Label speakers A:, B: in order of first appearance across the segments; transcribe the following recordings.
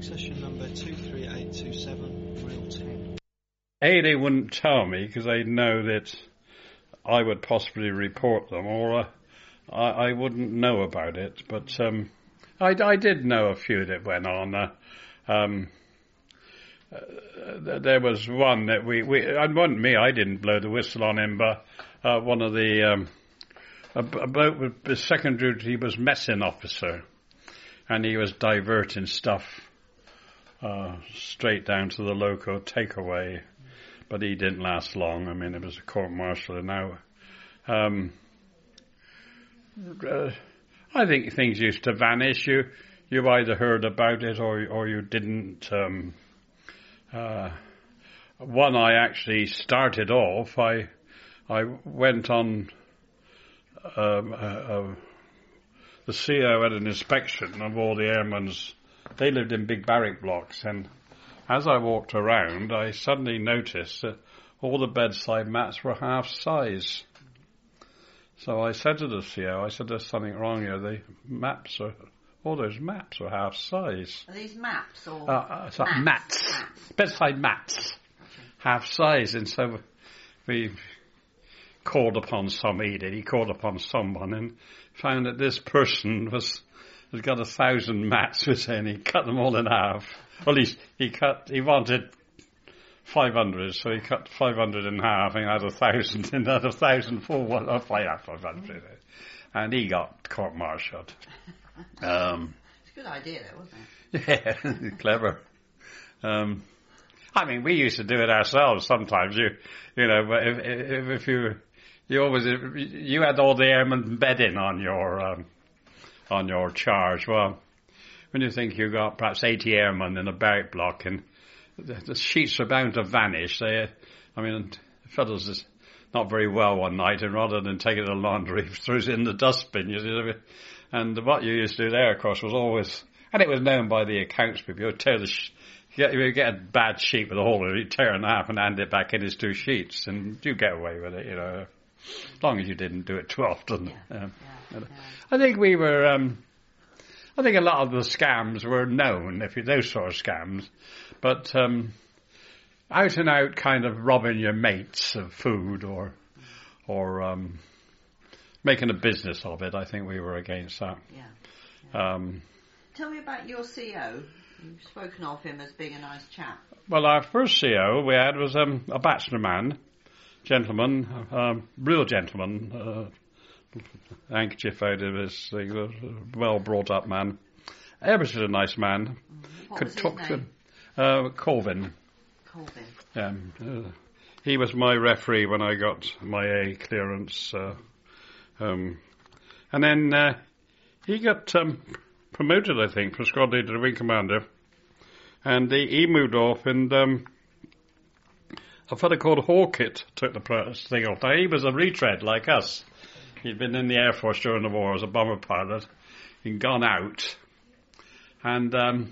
A: Session number 23827, reel 10.
B: They wouldn't tell me because they know that I would possibly report them, or I wouldn't know about it. But I did know a few that went on. There was one that and wasn't me. I didn't blow the whistle on him, but one of the a bloke with the second duty was messing officer, and he was diverting stuff straight down to the local takeaway. But he didn't last long. I mean, it was a court-martial now. I think things used to vanish. You either heard about it or you didn't. One I actually started off. I went on. The CO had an inspection of all the airmen's. They lived in big barrack blocks, and as I walked around, I suddenly noticed that all the bedside mats were half size. So I said to the CO, I said, there's something wrong here. All those maps are half size.
C: Are these maps or?
B: Mats. Bedside mats. Half size. And so we called upon he called upon someone and found that this person has got 1,000 mats, and he cut them all in half. Well, he wanted 500, so he cut 500 in half and had 1,000, and had 1,000 for 500. And he got court-martialed.
C: It's a good idea, though, wasn't it?
B: Yeah, clever. I mean, we used to do it ourselves sometimes. You know, but if you had all the airmen bedding on your charge. Well, when you think you've got perhaps 80 airmen in a barrack block and the sheets are bound to vanish, the fellows is not very well one night, and rather than take it to the laundry, throws it in the dustbin. You see, and what you used to do there, of course, was always, and it was known by the accounts people, you would tear you get a bad sheet with a hole in it, you tear it in half and hand it back in as 2 sheets, and you get away with it, as long as you didn't do it too often.
C: Yeah.
B: I think we were. I think a lot of the scams were known, those sort of scams, but out and out kind of robbing your mates of food or making a business of it. I think we were against that.
C: Yeah. Tell me about your CO. You've spoken of him as being a nice chap.
B: Well, our first CO we had was a bachelor man, gentleman, real gentleman. Handkerchief out of his thing, a well brought up man. Ever such a nice man.
C: What
B: Could
C: was his
B: talk
C: name?
B: to Colvin. He was my referee when I got my A clearance. And then he got promoted, I think, from squad leader to wing commander. And he moved off, and a fellow called Hawkett took the thing off. Now, he was a retread like us. He'd been in the Air Force during the war as a bomber pilot. He'd gone out. And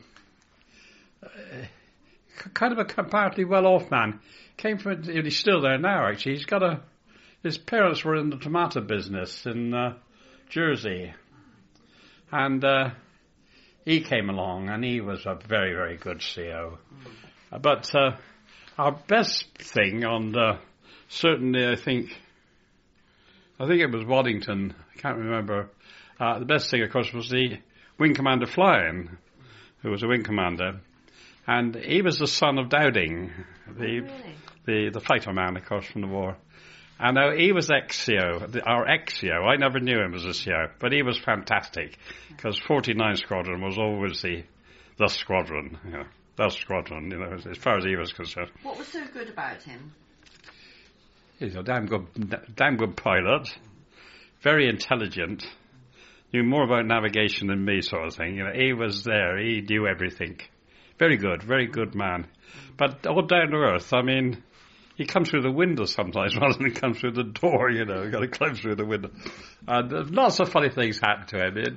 B: kind of a comparatively well-off man. Came from, he's still there now, actually. His parents were in the tomato business in Jersey. And he came along, and he was a very, very good CO. But our best thing certainly, I think it was Waddington. I can't remember. The best thing, of course, was the Wing Commander Flyen, who was a wing commander, and he was the son of Dowding, the fighter man, of course, from the war. And he was ex-CO, our ex-CO. I never knew him as a CO, but he was fantastic, because 49 Squadron was always the squadron, the squadron, as far as he was concerned.
C: What was so good about him?
B: He's a damn good pilot, very intelligent, knew more about navigation than me, sort of thing. He was there, he knew everything. Very good man. But all down to earth. I mean, he comes through the window sometimes rather than come through the door. You've got to climb through the window. Lots of funny things happened to him.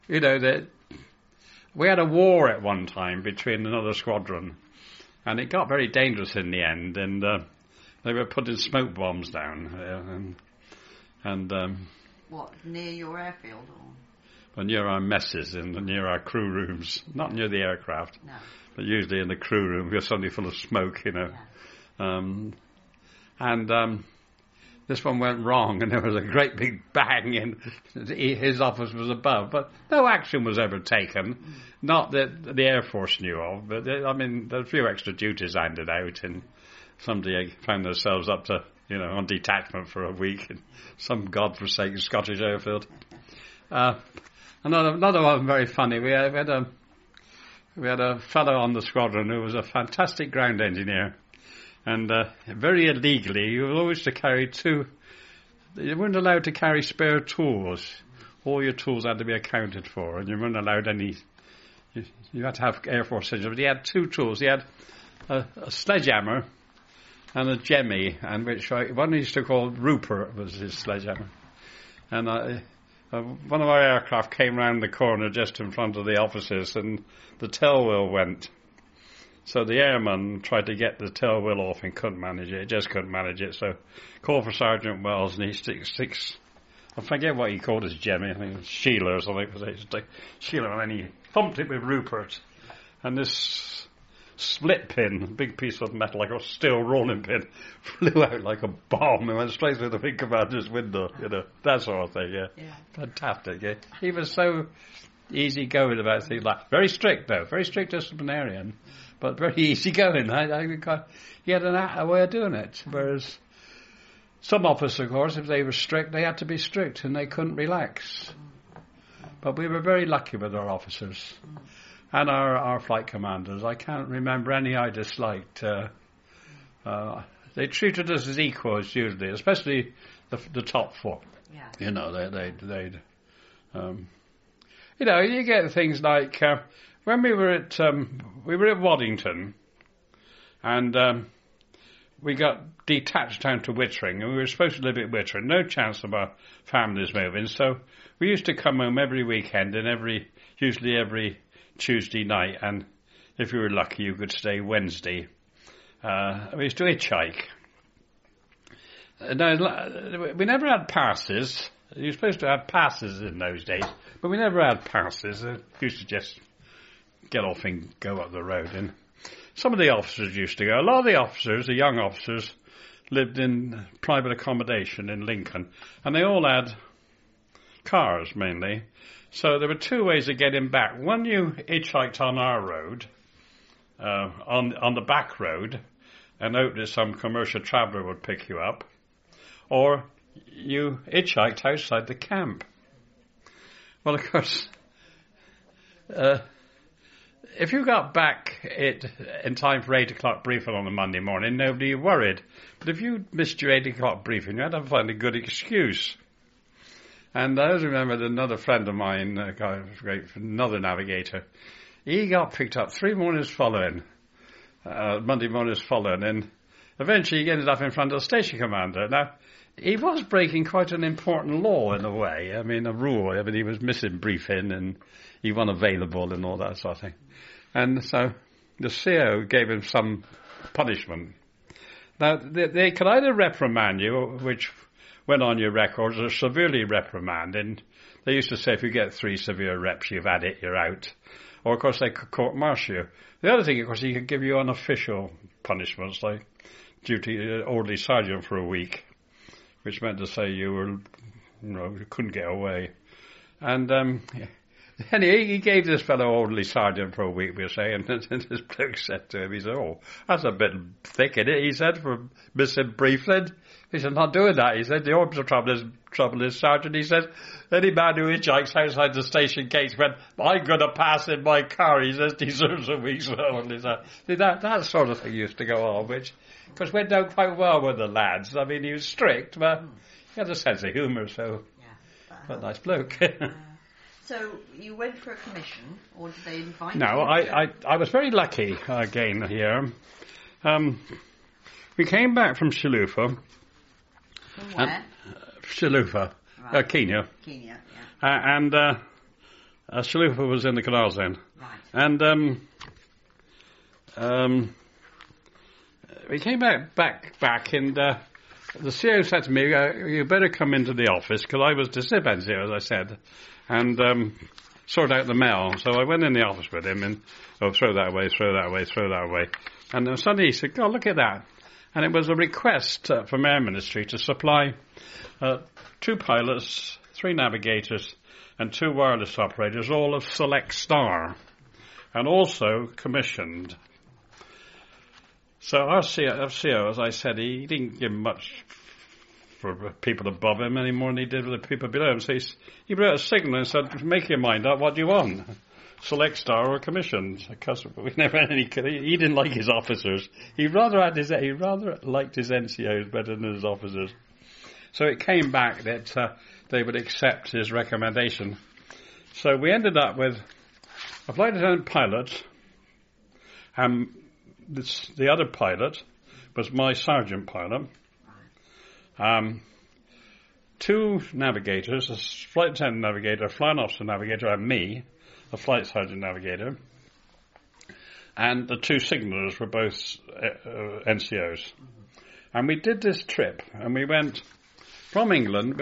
B: We had a war at one time between another squadron, and it got very dangerous in the end. And they were putting smoke bombs down.
C: What, near your airfield?
B: near our messes and near our crew rooms, not near the aircraft,
C: No.
B: but usually in the crew room because something full of smoke, you know.
C: Yeah.
B: This one went wrong, and there was a great big bang, and his office was above. But no action was ever taken, not that the Air Force knew of. But there were a few extra duties handed out, and somebody found themselves up to, on detachment for a week in some godforsaken Scottish airfield. Another one very funny. We had a fellow on the squadron who was a fantastic ground engineer. And very illegally, you were always to carry you weren't allowed to carry spare tools. All your tools had to be accounted for, and you weren't allowed any. You had to have Air Force engine. But he had two tools. He had a sledgehammer and a jemmy, and which one he used to call Rupert was his sledgehammer. And one of our aircraft came round the corner just in front of the offices, and the tail wheel went. So the airman tried to get the tail wheel off and couldn't manage it. Just couldn't manage it. So called for Sergeant Wells, and he sticks. I forget what he called his jemmy. I think it was Sheila or something. Sheila, and then he thumped it with Rupert. And this split pin, a big piece of metal, like a steel rolling pin, flew out like a bomb and went straight through the big commander's window. That sort of thing. Yeah. Fantastic. Yeah. He was so easy-going about things like very strict, though. Very strict disciplinarian. But very easy going. He had a way of doing it. Whereas some officers, of course, if they were strict, they had to be strict and they couldn't relax. But we were very lucky with our officers and our flight commanders. I can't remember any I disliked. They treated us as equals usually, especially the top four.
C: Yeah.
B: You get things like. When we were at Waddington, and we got detached down to Wittering, and we were supposed to live at Wittering. No chance of our families moving, so we used to come home every weekend and usually every Tuesday night, and if you were lucky, you could stay Wednesday. We used to hitchhike. Now, we never had passes. You were supposed to have passes in those days, but we never had passes. We used to just get off and go up the road. And some of the officers used to go. A lot of the officers, the young officers, lived in private accommodation in Lincoln. And they all had cars, mainly. So there were two ways of getting back. One, you hitchhiked on our road, on the back road, and hoped that some commercial traveller would pick you up. Or you hitchhiked outside the camp. Well, of course, if you got back in time for 8 o'clock briefing on a Monday morning, nobody worried. But if you missed your 8 o'clock briefing, you had to find a good excuse. And I always remember that another friend of mine, a guy who was great, another navigator, he got picked up 3 mornings following, Monday mornings following, and eventually he ended up in front of the station commander. Now, he was breaking quite an important law in a way. I mean, a rule. I mean, he was missing briefing and he wasn't available and all that sort of thing. And so the CO gave him some punishment. Now, they could either reprimand you, which went on your records, or severely reprimand. And they used to say if you get 3 severe reps, you've had it, you're out. Or, of course, they could court-martial you. The other thing, of course, he could give you unofficial punishments, like duty orderly sergeant for a week, which meant to say you couldn't get away. And anyway, he gave this fellow orderly sergeant for a week, we'll say, and this bloke said to him, he said, "Oh, that's a bit thick, isn't it?" He said, "for missing briefing." He said, "Not doing that." He said, "The order of trouble is, Sergeant," he said, "any man who hitchhikes outside the station gates when I'm going to pass in my car," he says, "deserves a week's only." That sort of thing used to go on, which, because went down quite well with the lads. I mean, he was strict, but he had a sense of humour, so but nice bloke.
C: So you went for a commission, or did they invite you?
B: No, I was very lucky again here. We came back from Shalufa.
C: From where?
B: Shalufa,
C: Right.
B: Kenya.
C: Kenya, yeah.
B: And Shalufa was in the Canal Zone.
C: Right.
B: And we came back and the CEO said to me, "You better come into the office," because I was disciplined here, as I said. and sort out the mail. So I went in the office with him and, throw that away, throw that away, throw that away. And then suddenly he said, God, look at that. And it was a request from Air Ministry to supply 2 pilots, 3 navigators, and 2 wireless operators, all of Select Star, and also commissioned. So our CO, as I said, he didn't give much for people above him any more than he did with the people below him. So he wrote a signal and said, make your mind up, what do you want? Select Star or commissioned? Because we never had any. He didn't like his officers. He rather liked his NCOs better than his officers. So it came back that they would accept his recommendation. So we ended up with a flight attendant pilot, and the other pilot was my sergeant pilot. 2 navigators, a flight attendant navigator, a flying officer navigator, and me, a flight sergeant navigator. And the 2 signallers were both NCOs. And we did this trip, and we went from England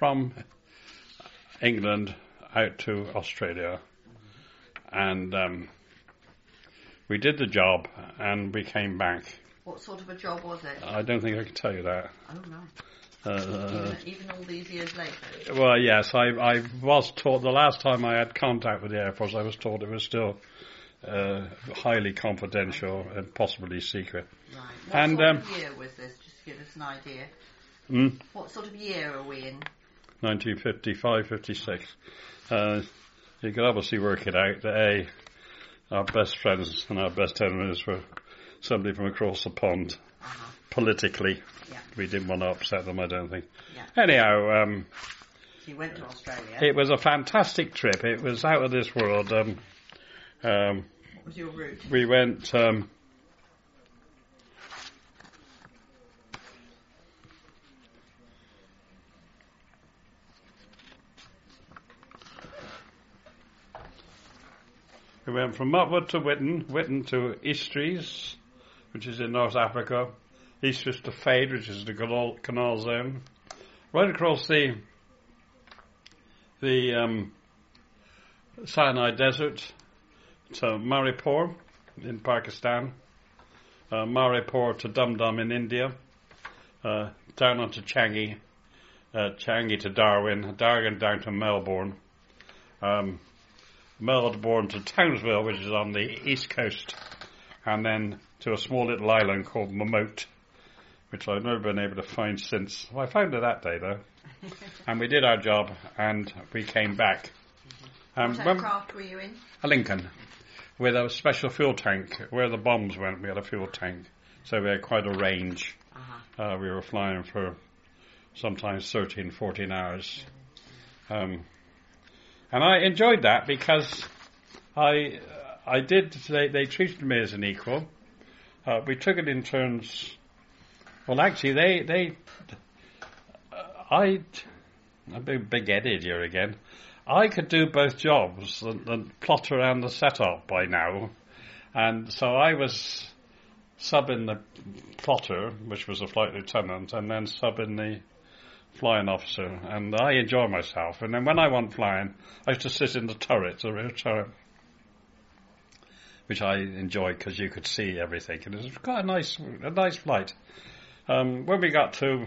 B: out to Australia. And we did the job, and we came back.
C: What sort of a job was it?
B: I don't think I can tell you that.
C: Oh, no. Even all these years later?
B: Well, yes, I was taught, the last time I had contact with the Air Force, I was told it was still highly confidential and possibly secret.
C: Right. What sort of year was this, just to give us an idea? What sort of year are we in?
B: 1955, 56. You could obviously work it out that our best friends and our best enemies were somebody from across the pond. Politically. Yeah. We didn't want to upset them, I don't think. Yeah. Anyhow,
C: so you went to Australia.
B: It was a fantastic trip. It was out of this world.
C: What was your route?
B: We went from Upwood to Whitton to Eastries, which is in North Africa, Eastries to Fade, which is the canal zone, right across the Sinai Desert to Maripur in Pakistan, Maripur to Dum Dum in India, down onto Changi, Changi to Darwin, Darwin down to Melbourne, Melbourne to Townsville, which is on the east coast, and then to a small little island called Mamote, which I've never been able to find since. Well, I found it that day, though. And we did our job, and we came back.
C: What aircraft were you in?
B: A Lincoln, with a special fuel tank. Where the bombs went, we had a fuel tank. So we had quite a range. We were flying for sometimes 13, 14 hours. And I enjoyed that because they treated me as an equal. We took it in turns. Well, actually, I'm being big-headed here again. I could do both jobs, the plotter and the setup by now. And so I was subbing the plotter, which was a flight lieutenant, and then subbing the flying officer. And I enjoy myself. And then when I went flying, I used to sit in the turret, the rear turret, which I enjoyed because you could see everything. And it was quite a nice flight. When we got to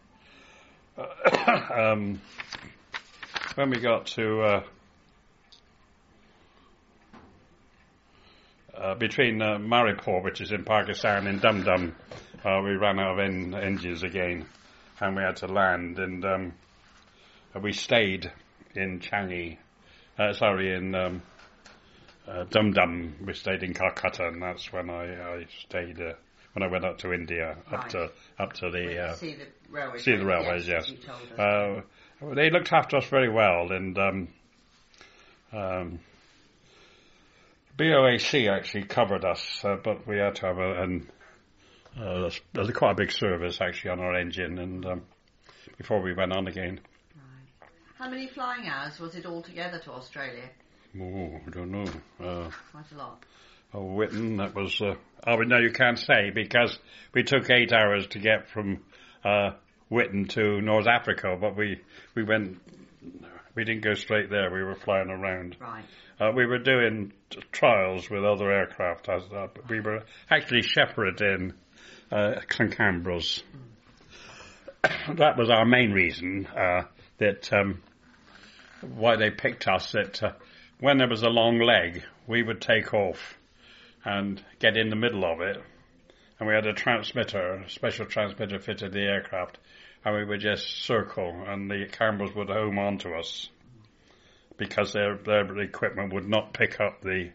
B: between Maripur, which is in Pakistan, and Dum Dum, we ran out of engines again, and we had to land. And we stayed in Changi, in Dum Dum. We stayed in Calcutta, and that's when I stayed. When I went up to India, up to the
C: see the railways.
B: See the railways, yes. They looked after us very well, and BOAC actually covered us, but we had to have quite a big service actually on our engine, and before we went on again.
C: Right. How many flying hours was it altogether to Australia?
B: Oh, I don't know.
C: Quite a lot.
B: Whitton, that was... no, you can't say, because we took 8 hours to get from Whitton to North Africa, but we We didn't go straight there. We were flying around.
C: Right.
B: We were doing trials with other aircraft. We were actually shepherding some Canberras. That was our main reason that why they picked us. That when there was a long leg, we would take off and get in the middle of it, and we had a special transmitter fitted to the aircraft, and we would just circle, and the Canberras would home onto us because their equipment would not pick up they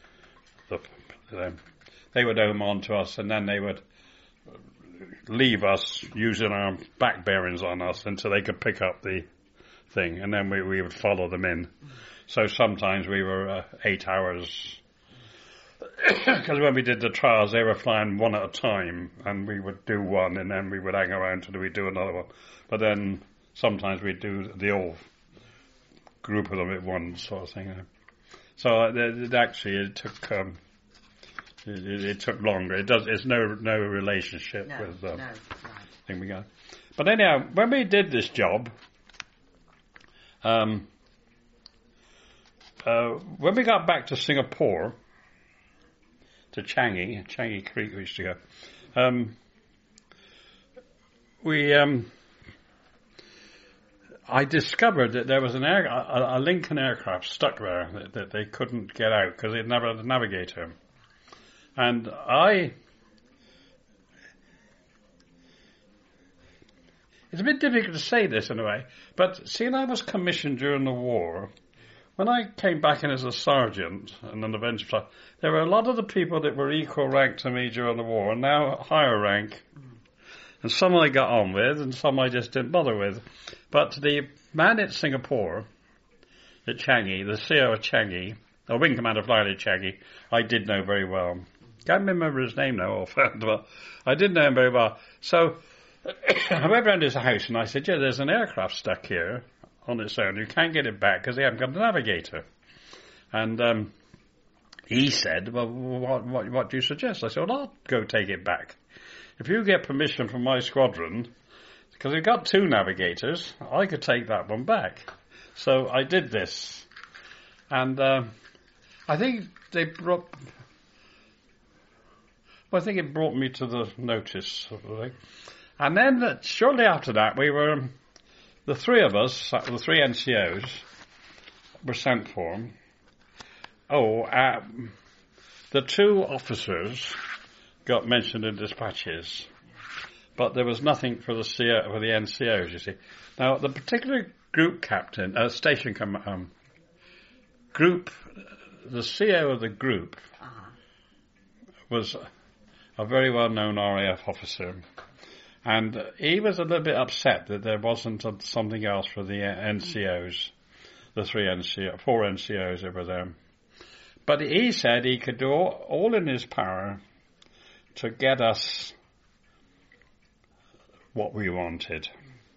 B: would home onto us, and then they would leave us using our back bearings on us until they could pick up the thing, and then we would follow them in. So sometimes we were 8 hours, because when we did the trials, they were flying one at a time, and we would do one, and then we would hang around till we do another one. But then sometimes we'd do the whole group of them at once, sort of thing. So it took it took longer. It's no relationship with the thing we got. But anyhow, when we did this job, when we got back to Singapore, to Changi Creek we used to go, I discovered that there was a Lincoln aircraft stuck there that they couldn't get out because they'd never had a navigator. And it's a bit difficult to say this in a way, but seeing I was commissioned during the war, when I came back in as a sergeant and then eventually, there were a lot of the people that were equal rank to me during the war, and now higher rank. And some I got on with, and some I just didn't bother with. But the man at Singapore, at Changi, the CEO of Changi, or Wing Commander flying at Changi, I did know very well. Can't remember his name now offhand, but I did know him very well. So I went round his house and I said, yeah, there's an aircraft stuck here on its own. You can't get it back because they haven't got a navigator. And he said, well, what do you suggest? I said, well, I'll go take it back. If you get permission from my squadron, because we've got 2 navigators, I could take that one back. So I did this. And I think it brought me to the notice sort of thing. And then shortly after that, the 3 of us, the 3 NCOs, were sent for. The 2 officers got mentioned in dispatches, but there was nothing for the NCOs, you see. Now, the particular group captain, station group, the CEO of the group was a very well-known RAF officer, and he was a little bit upset that there wasn't something else for the NCOs, the 4 NCOs that were there. But he said he could do all in his power to get us what we wanted.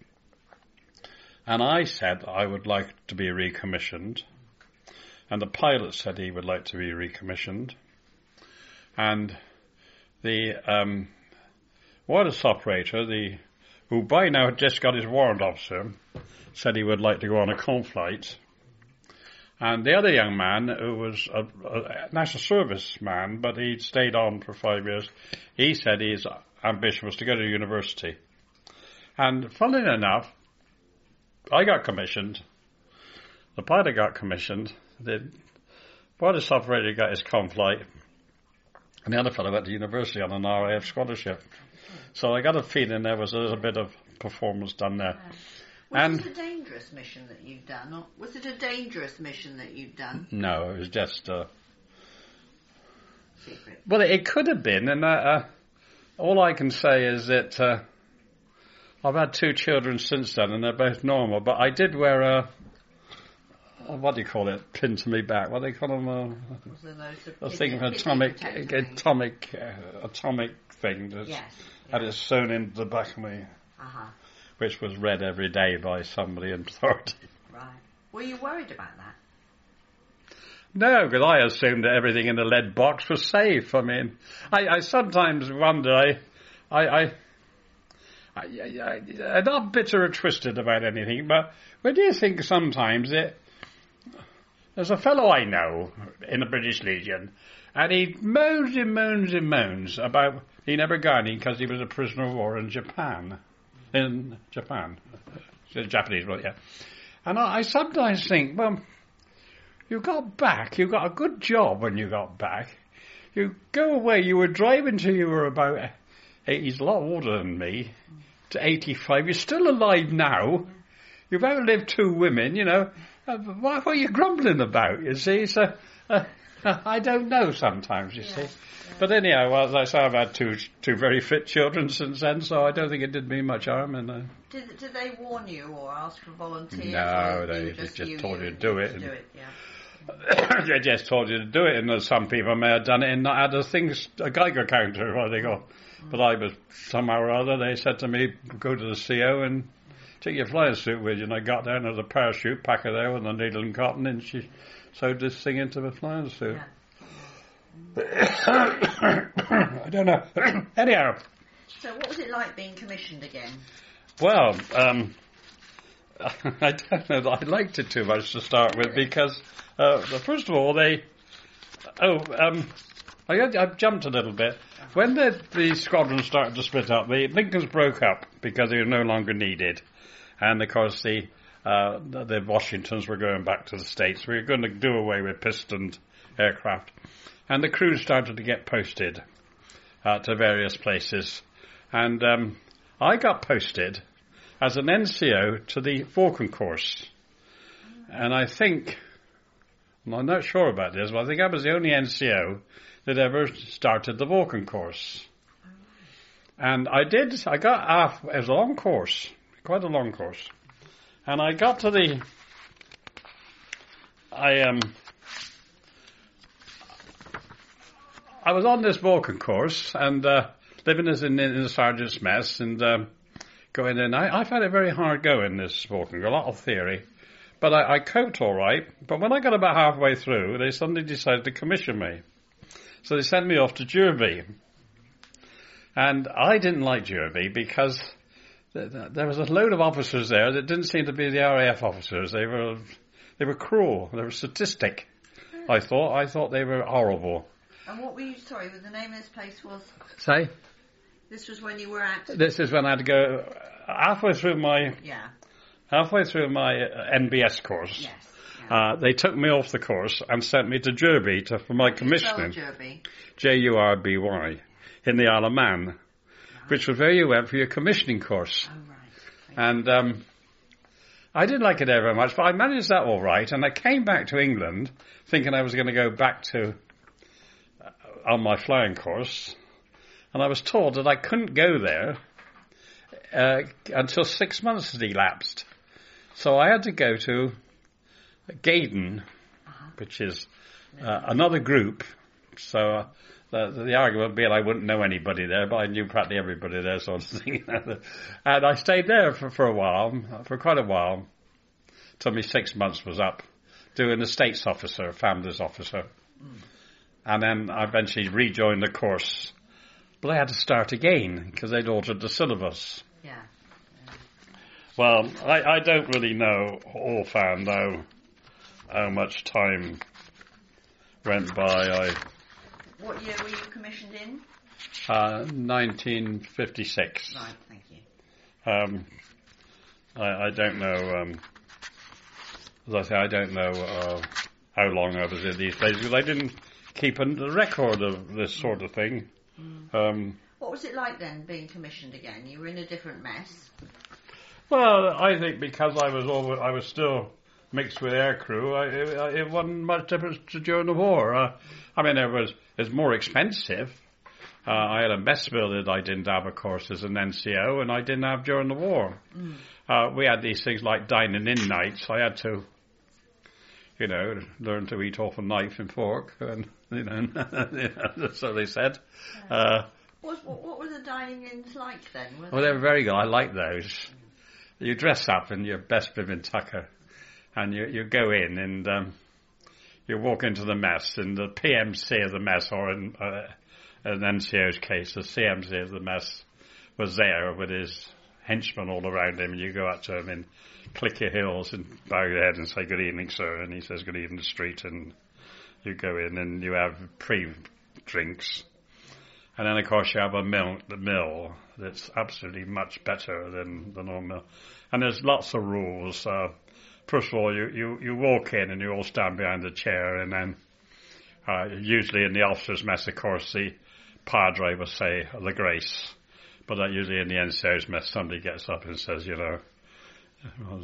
B: And I said I would like to be recommissioned. And the pilot said he would like to be recommissioned. And the wireless operator, who by now had just got his warrant officer, said he would like to go on a conflight. And the other young man, who was a national service man, but he'd stayed on for 5 years, he said his ambition was to go to university. And funnily enough, I got commissioned, the pilot got commissioned, the wireless operator got his conflight, and the other fellow went to university on an RAF scholarship. So I got a feeling there was a little bit of performance done there.
C: Was it a dangerous mission that you'd done? Or was it a dangerous mission that you'd done?
B: No, it was just
C: secret.
B: Well, it could have been, and all I can say is that I've had 2 children since then, and they're both normal. But I did wear a what do you call it? Pin to me back. What do they call them? I think of atomic thing that had it sewn into the back of me. Which was read every day by somebody in authority.
C: Right. Were you worried about that?
B: No, because I assumed that everything in the lead box was safe. I mean, I sometimes wonder, I I'm not bitter or twisted about anything, but when do you think sometimes there's a fellow I know in the British Legion, and he moans about he never got any because he was a prisoner of war in Japan. Japanese, well, yeah. And I sometimes think, well, you got back, you got a good job when you got back. You go away, you were driving till you were about, he's a lot older than me, to 85. You're still alive now. You've outlived 2 women, you know. What are you grumbling about, you see? So, I don't know sometimes, you see. But anyhow, well, as I say, I've had two very fit children since then, so I don't think it did me much harm. And
C: Did they warn you or ask for volunteers?
B: No, they just told you to do it. They just told you to do it, and some people may have done it and not had a Geiger counter while they go. But I was, somehow or other, they said to me, go to the CO and take your flying suit with you. And I got there and there was a parachute packer there with a needle and cotton, and she sewed this thing into the flying suit. Yeah. I don't know. Anyhow.
C: So what was it like being commissioned again?
B: Well, I don't know that I liked it too much to start with because, first of all, I jumped a little bit. When the squadron started to split up, the Lincolns broke up because they were no longer needed. And, of course, the Washingtons were going back to the States. We were going to do away with pistoned aircraft. And the crews started to get posted to various places. And I got posted as an NCO to the Vulcan course. And I think, I'm not sure about this, but I think I was the only NCO that ever started the Vulcan course. And it was a long course, quite a long course. And I got to I was on this Vulcan course and living in the sergeant's mess and going in. I found it very hard going, this Vulcan, a lot of theory. But I coped all right. But when I got about halfway through, they suddenly decided to commission me. So they sent me off to Derby. And I didn't like Derby because there was a load of officers there that didn't seem to be the RAF officers. They were cruel. They were sadistic, I thought. I thought they were horrible.
C: And what were you, sorry, the name of this place was?
B: Say?
C: This was when you were at?
B: This is when I had to go halfway through my NBS course. Yes. Yeah. They took me off the course and sent me to Derby for my commissioning.
C: Derby?
B: Jurby, in the Isle of Man, which was where you went for your commissioning course.
C: Oh, right.
B: And I didn't like it very much, but I managed that all right. And I came back to England thinking I was going to go back to on my flying course, and I was told that I couldn't go there until 6 months had elapsed. So I had to go to Gaydon, which is another group. So the argument being I wouldn't know anybody there, but I knew practically everybody there, sort of thing. And I stayed there for a while, for quite a while, till my 6 months was up, doing a States officer, Founders officer. And then I eventually rejoined the course. But I had to start again because they'd altered the syllabus.
C: Yeah.
B: Well, I don't really know offhand though how much time went by.
C: What year were you commissioned in?
B: 1956.
C: Right, thank you.
B: I don't know. As I say, I don't know how long I was in these places because I didn't keep a record of this sort of thing.
C: What was it like then, being commissioned again? You were in a different mess.
B: Well, I think because I was still mixed with aircrew, it wasn't much difference during the war. I mean, it was more expensive. I had a mess bill that I didn't have, of course, as an NCO, and I didn't have during the war. We had these things like dining in nights. I had to, learn to eat off a knife and fork, and so they said.
C: What were the dining-ins like then?
B: They were very good. I liked those. You dress up in your best living tucker, and you go in and you walk into the mess, and the PMC of the mess, or in an NCO's case, the CMC of the mess, was there with his henchmen all around him, and you go up to him and click your heels and bow your head and say, "Good evening, sir," and he says, "Good evening, street," and you go in and you have pre-drinks. And then, of course, you have the mill that's absolutely much better than the normal mill. And there's lots of rules. First of all, you walk in and you all stand behind the chair, and then usually in the officers' mess, of course, the padre will say the grace. But usually in the NCO's mess, somebody gets up and says, was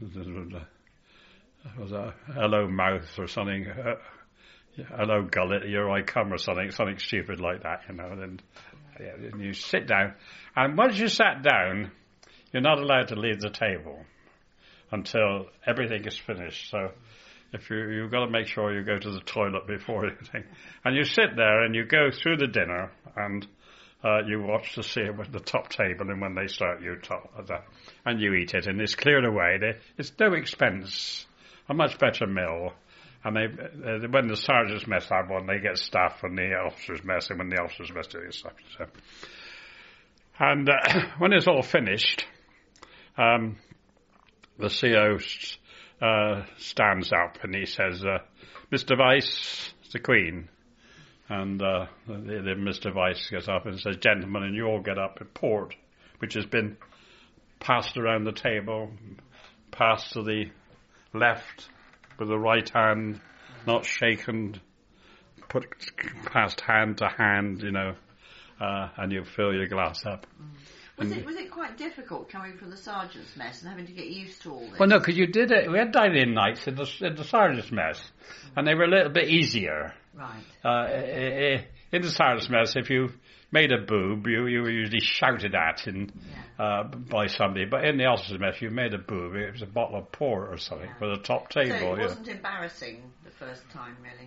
B: that hello mouth or something, hello gullet, here I come, or something stupid like that, and you sit down, and once you sat down, you're not allowed to leave the table until everything is finished. So if you've got to make sure you go to the toilet before anything, and you sit there and you go through the dinner, and you watch to see it at the top table, and when they start, you top that, and you eat it, and it's cleared away. It's no expense, a much better meal. And when the sergeants' mess have one, they get staff from the officers' mess, and when the officers' mess do stuff. So. And when it's all finished, the CO stands up and he says, "Mr. Vice," it's the Queen. And the Mr. Vice gets up and says, "Gentlemen," and you all get up a port, which has been passed around the table, passed to the left with the right hand, not shaken, put passed hand to hand, and you fill your glass up.
C: Was it quite difficult coming from the sergeant's mess and having to get used to all this?
B: Well, no, because you did it. We had dine-in nights in the sergeant's mess, and they were a little bit easier.
C: Right.
B: In the sergeant's mess, if you made a boob, you were usually shouted at by somebody. But in the officer's mess, you made a boob, it was a bottle of port or something for the top table.
C: So it wasn't embarrassing the first time, really?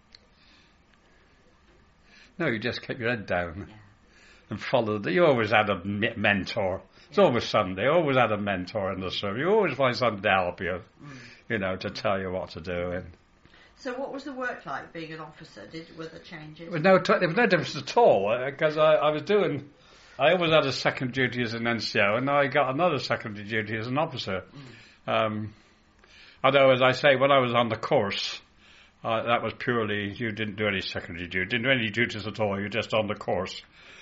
B: No, you just kept your head down and followed. You always had a mentor. It's always Sunday. You always had a mentor in the service. You always find something to help you, to tell you what to do. And
C: so what was the work like being an officer? Were there changes?
B: There was no difference at all, because I always had a second duty as an NCO, and now I got another secondary duty as an officer. Although, as I say, when I was on the course, that was purely, you didn't do any secondary duty, didn't do any duties at all, you were just on the course.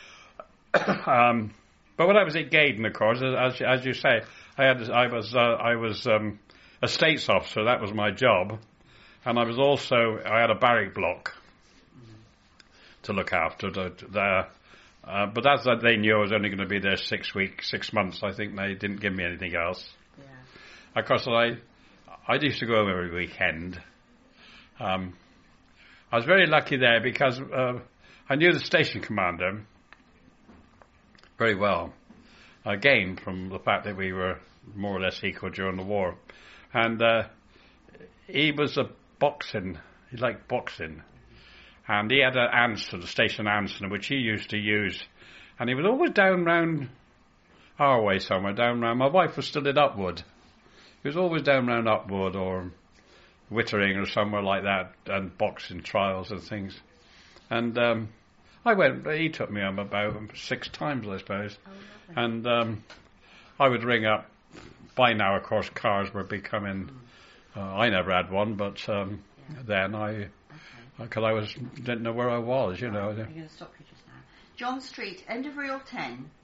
B: But when I was at Gaydon, of course, as you say, I was a states officer, that was my job. And I had a barrack block to look after there. But as they knew I was only going to be there 6 months, I think they didn't give me anything else. Yeah. Of course, I used to go home every weekend. I was very lucky there because I knew the station commander very well. Again, from the fact that we were more or less equal during the war. And he was he liked boxing. And he had an Anson, the station Anson, which he used to use. And he was always down round our way somewhere, my wife was still in Upwood. He was always down round Upwood or Wittering or somewhere like that, and boxing trials and things. And he took me home about 6 times, I suppose. And I would ring up. By now, of course, cars were becoming... I never had one, but then because I didn't know where I was,
C: I'm going to stop you just now. John Street, end of reel 10,